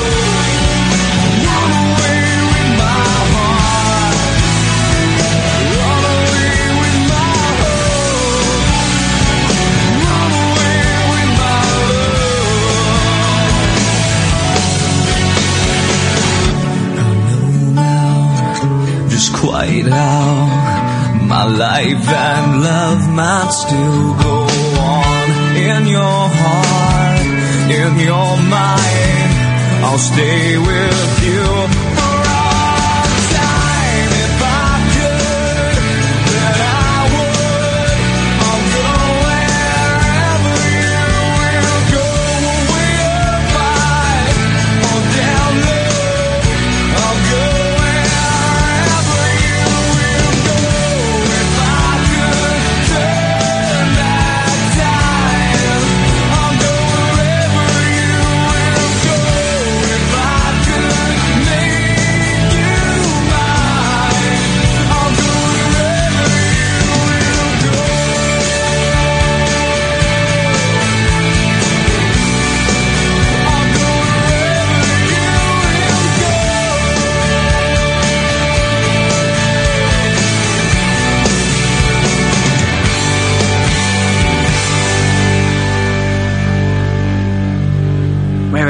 [SPEAKER 10] Run away with my heart, run away with my hope, run away with my love. Just quite how my life and love might still go on. In your heart, in your mind, I'll stay with you for all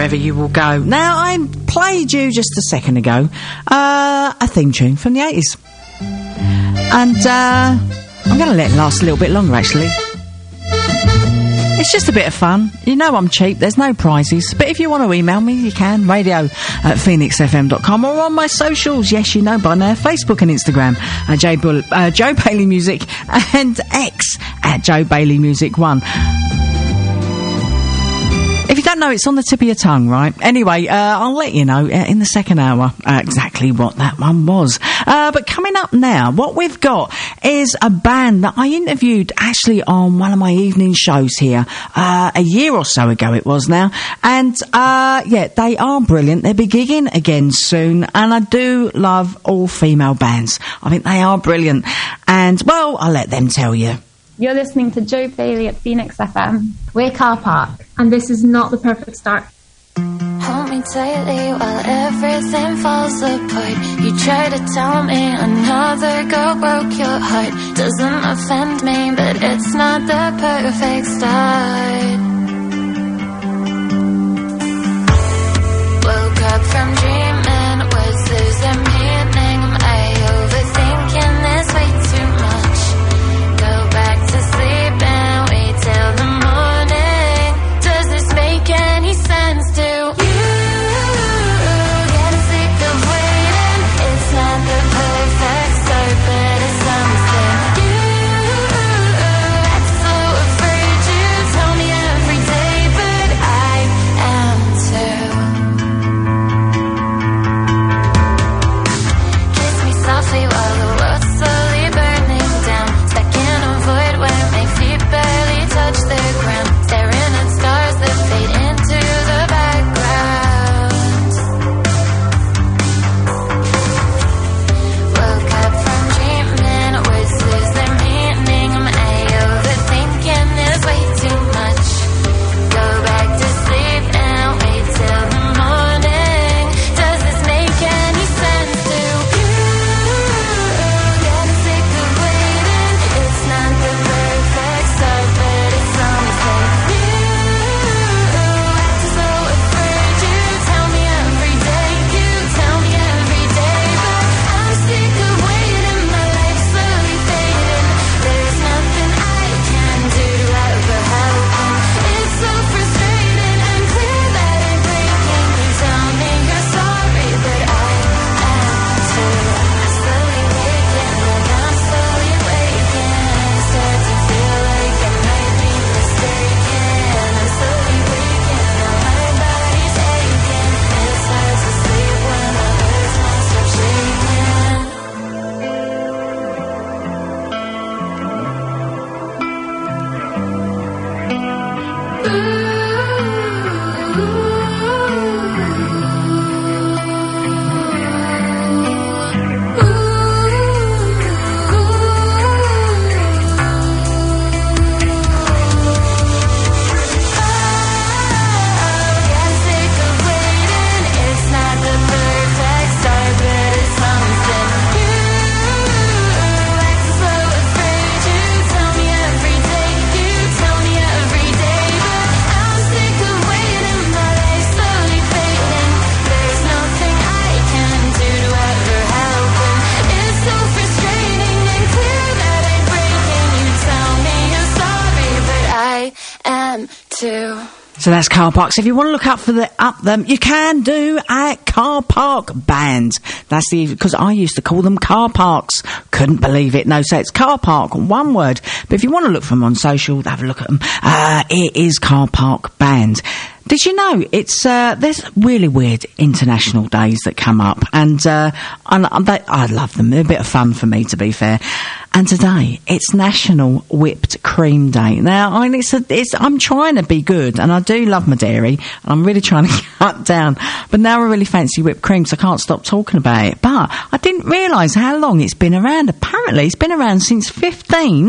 [SPEAKER 6] wherever you will go. Now, I played you just a second ago uh, a theme tune from the eighties. And uh, I'm going to let it last a little bit longer, actually. It's just a bit of fun. You know I'm cheap, there's no prizes. But if you want to email me, you can. Radio at phoenix f m dot com or on my socials. Yes, you know by now. Facebook and Instagram at J Bull- uh, Joe Bailey Music and X at Joe Bailey Music one. If you don't know, it's on the tip of your tongue, right? Anyway, uh, I'll let you know uh, in the second hour uh, exactly what that one was. Uh, but coming up now, what we've got is a band that I interviewed actually on one of my evening shows here uh, a year or so ago it was now. And, uh, yeah, they are brilliant. They'll be gigging again soon. And I do love all female bands. I think they are brilliant. And, well, I'll let them tell you.
[SPEAKER 19] You're listening to Joe Bailey at Phoenix F M. We're Car Park, and this is not the perfect start.
[SPEAKER 10] Hold me tightly while everything falls apart. You try to tell me another girl broke your heart. Doesn't offend me, but it's not the perfect start. Woke up from dreaming, words losing meaning. Am I overthinking this way too much? Go back to sleep and wait till the morning. Does this make any sense to you? Getting sick of waiting. It's not the perfect start, but it's something. You act so afraid you tell me every day, but I am too. Kiss me softly while the world's slowly burning down. Stuck in a void where my feet barely touch the ground. Staring at stars that fade into the background. Woke up from dreaming, words lose their meaning. Am I overthinking this way too much? Go back to sleep and wait till the morning. Does this make any sense to you? Getting sick of waiting. It's not the perfect start, but it's something. You act so afraid you tell me every day. You tell me every day, but I'm sick of waiting. My life's slowly fading. There's nothing I can do to ever help him. It's so frustrating and clear that I'm breaking. You tell me you're sorry, but I am too. Slowly waking, like I'm slowly waking. Start to feel like I might be mistaken. I'm slowly waking, now my body's aching. It's hard to sleep when my earth won't stop shaking. Getting sick of waiting. It's not the perfect start, but it's something. You act so afraid. You tell me every day. You tell me every day, but I'm sick of waiting. My life's slowly fading. There's nothing I can do to ever help him. It's so frustrating and clear that I'm breaking. You tell me you're sorry, but I am too.
[SPEAKER 6] So that's Car Park. So if you want to look up for the up them, you can do at Car Park Band. That's the, because I used to call them car parks. Couldn't believe it. No, so it's Car Park, one word. But if you want to look for them on social, have a look at them. Uh, it is Car Park Band. Did you know it's uh, there's really weird international days that come up, and uh, and they, I love them. They're a bit of fun for me, to be fair. And today it's National Whipped Cream Day. Now, I mean, it's, a, it's I'm trying to be good, and I do love my dairy, and I'm really trying to cut down. But now I really fancy whipped cream, so I can't stop talking about it. But I didn't realise how long it's been around. Apparently, it's been around since fifteen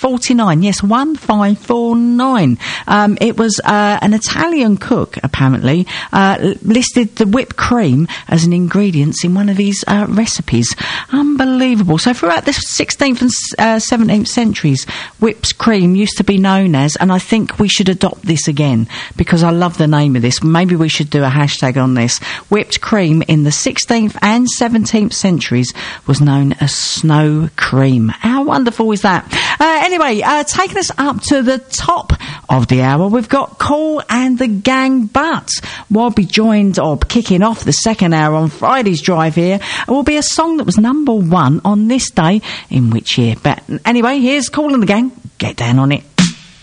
[SPEAKER 6] forty-nine. Yes, one five four nine. Um, it was uh, an Italian cook, apparently, uh, l- listed the whipped cream as an ingredient in one of his uh, recipes. Unbelievable. So throughout the sixteenth and uh, seventeenth centuries, whipped cream used to be known as, and I think we should adopt this again, because I love the name of this. Maybe we should do a hashtag on this. Whipped cream in the sixteenth and seventeenth centuries was known as snow cream. How wonderful is that? Uh, anyway, uh, taking us up to the top of the hour, we've got Kool and the Gang, but we'll be joined, or kicking off the second hour on Friday's Drive here, it will be a song that was number one on this day in which year. But anyway, here's Kool and the Gang. Get down on it.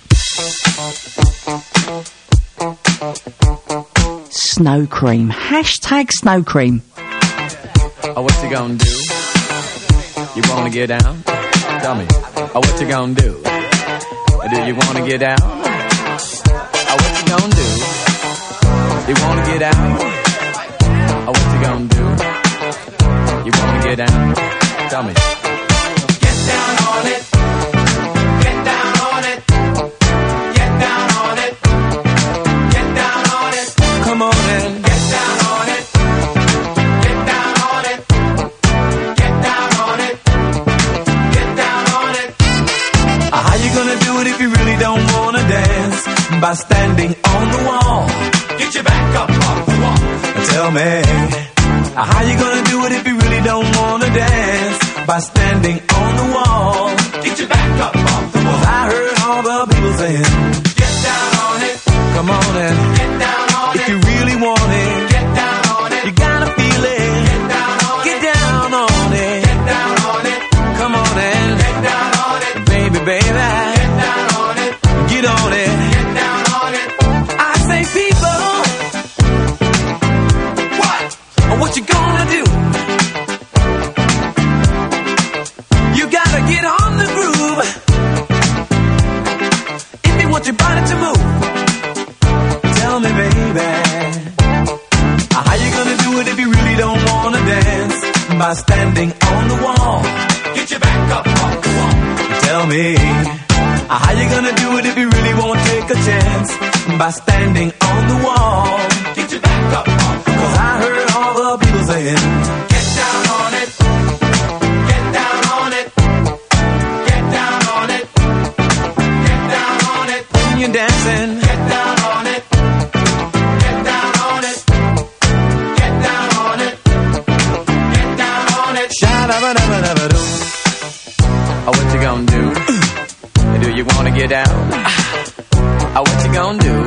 [SPEAKER 6] Snow cream. Hashtag snow cream.
[SPEAKER 20] Oh, what you gonna do? You wanna get down? Tell me. Oh, what you gonna do? Do you wanna get down? Oh, what you gonna do? You wanna get out? Oh, what you gonna do? You wanna get down? Tell me. Get down on it. Get down on it. Get down on it. Get down on it. Come on and get down on it. Get down on it. Get down on it. Get down on it. Uh, how you gonna do it if you really don't wanna dance? By standing on the wall. Get your back up off the wall. Tell me, uh, how you gonna do it if you really don't wanna dance? By standing on the wall. Get your back up off the wall. I heard all the people saying, get down on it. Come on and get down on it. If you really want it, get down on it. You gotta feel it. Get down on it. Get down on it. Get down on it. Come on and get down on it. Baby, baby. Get down on it. Get on it. Get down on it. I say people. What? What you gonna do? You gotta get on the groove. If you want your body to move. Tell me, baby, how you gonna do it if you really don't wanna dance? By standing on the wall. Get your back up off the wall. Tell me, how you gonna do it if you really won't take a chance? By standing on the wall. Get your back up off the wall. 'Cause I heard all the people saying, get down on it. Get down on it. Get down on it. Get down on it. When you're dancing, get down on it. Get down on it. Get down on it. Get down on it. Sha-da-ba-da-ba-da-ba-doo. Oh, what you gonna do? Do you wanna get down? Oh, what you gonna do?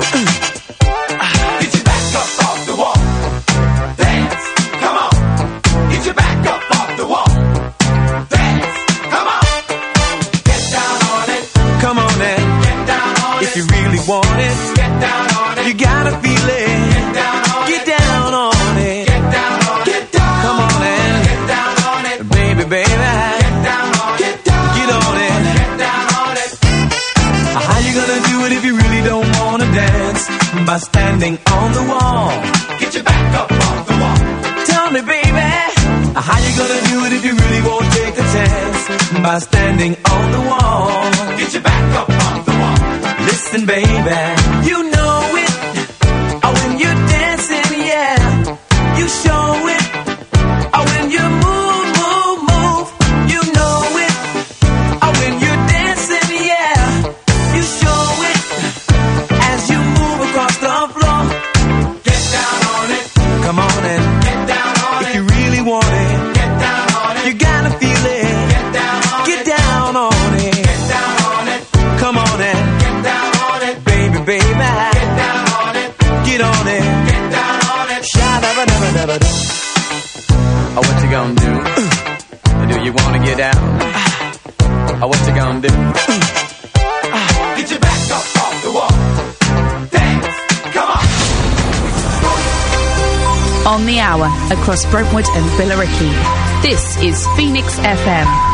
[SPEAKER 20] Get your back up off the wall. Dance, come on. Get your back up off the wall. Dance, come on. Get down on it. Come on and get down on it. If you really want it, get down on it. You gotta feel it. Get down on it. Get down on it. Get down on it. Get down. Come on and get down on it. Baby, baby. Get down on it. Get down. Get on it. Get down on it. How you gonna do it if you really don't wanna dance? By standing on the wall. Get your back up off the wall. Tell me, baby, how you gonna do it if you really won't take a chance? By standing on the wall. Get your back up off the wall. Listen, baby, you know it. Oh, when you're dancing, yeah, you show it. Oh, when you move, move, move, you know it. Oh, when you're dancing, yeah, you show it. As you move across the floor, get down on it. Come on and get down on it. If you really want it, get down on it. You gotta feel it. Get down on it. Get down on it. Get down on it. Come on and get down on it. Baby, baby. Get down on it. Get on it. Get down on it. Sha-da-ba-da-ba-da-ba-doo. Oh, what you gonna do? Do you wanna get down? Oh, what you gonna do? Get your back up off the wall. Dance, come on.
[SPEAKER 7] On the hour, across Brentwood and Billericay. This is Phoenix F M.